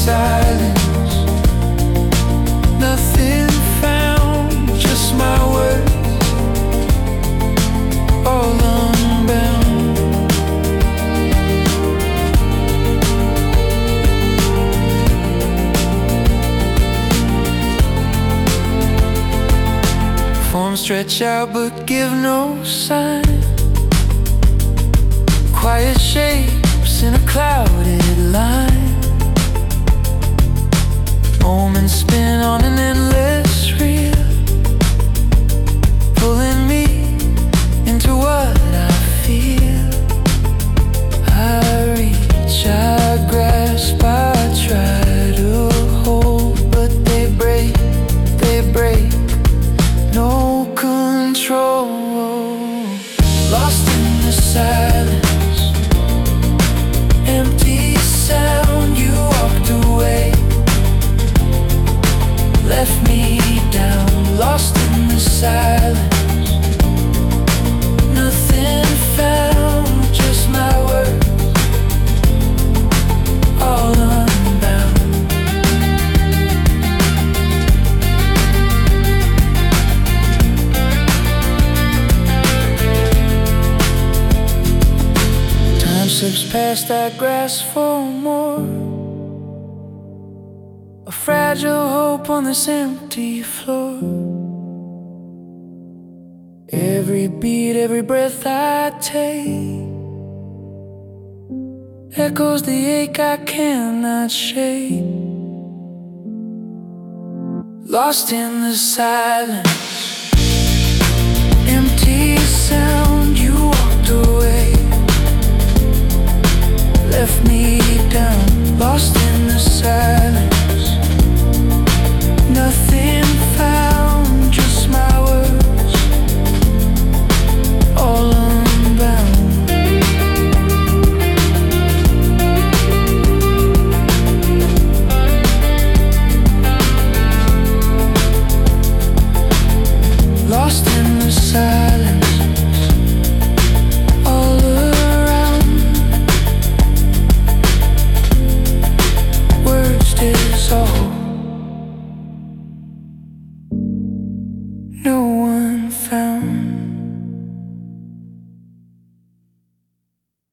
silence. Nothing found, just my words, all unbound. Forms stretch out but give no sign. Quiet shapes in a clouded line. Moments spin on an endless reel, pulling me into what I feel. I reach, I grasp, I try to hold, but they break, no control. Lost in the silence, empty sound. You walked away, left me down, lost in the silence. Nothing found, just my words, all unbound. Time slips past, I grasp for more. A fragile hope on this empty floor. Every beat, every breath I take echoes the ache I cannot shake. Lost in the silence,